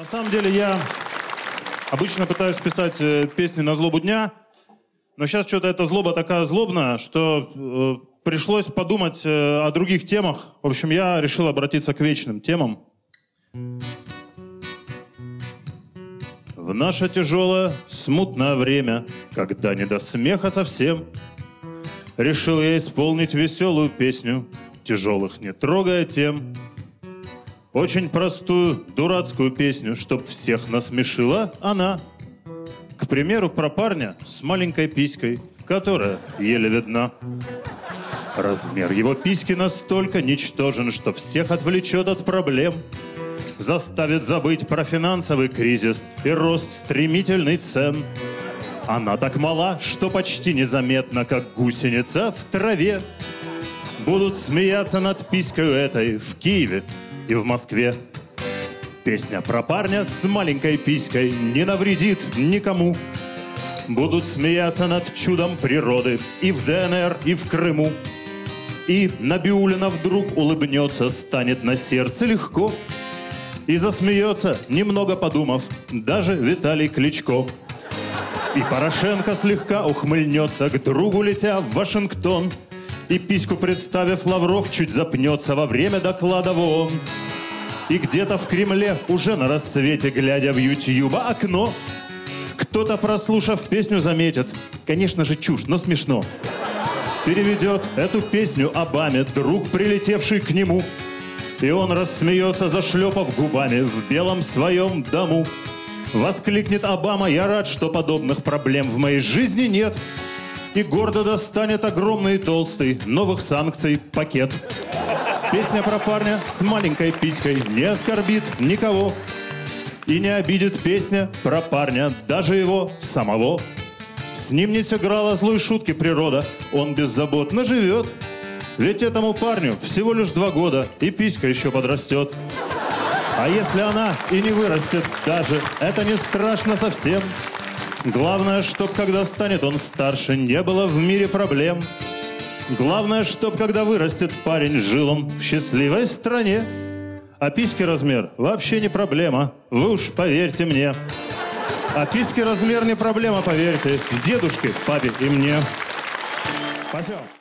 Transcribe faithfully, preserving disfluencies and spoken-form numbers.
На самом деле я обычно пытаюсь писать э, песни на злобу дня, но сейчас что-то эта злоба такая злобная, что э, пришлось подумать э, о других темах. В общем, я решил обратиться к вечным темам. В наше тяжелое, смутное время, когда не до смеха совсем, решил я исполнить веселую песню, тяжелых не трогая тем. Очень простую, дурацкую песню, чтоб всех насмешила она. К примеру, про парня с маленькой писькой, которая еле видна. Размер его письки настолько ничтожен, что всех отвлечет от проблем, заставит забыть про финансовый кризис и рост стремительный цен. Она так мала, что почти незаметна, как гусеница в траве. Будут смеяться над писькой этой в Киеве и в Москве. Песня про парня с маленькой писькой не навредит никому. Будут смеяться над чудом природы и в ДНР, и в Крыму. И Набиуллина вдруг улыбнется, станет на сердце легко. И засмеется, немного подумав, даже Виталий Кличко. И Порошенко слегка ухмыльнется, к другу летя в Вашингтон. И письку представив, Лавров чуть запнется во время доклада в ООН. И где-то в Кремле, уже на рассвете, глядя в Ютьюба окно, кто-то, прослушав песню, заметит, конечно же чушь, но смешно. Переведет эту песню Обаме друг, прилетевший к нему, и он рассмеется, зашлепав губами в белом своем дому. Воскликнет Обама: я рад, что подобных проблем в моей жизни нет. И гордо достанет огромный и толстый новых санкций пакет. Песня про парня с маленькой писькой не оскорбит никого. И не обидит песня про парня даже его самого. С ним не сыграла злой шутки природа, он беззаботно живет. Ведь этому парню всего лишь два года, и писька еще подрастет. А если она и не вырастет даже, это не страшно совсем. Главное, чтоб когда станет он старше, не было в мире проблем. Главное, чтоб когда вырастет парень, жил он в счастливой стране. А письки размер вообще не проблема, вы уж поверьте мне. А письки размер не проблема, поверьте, дедушке, папе и мне. Спасибо.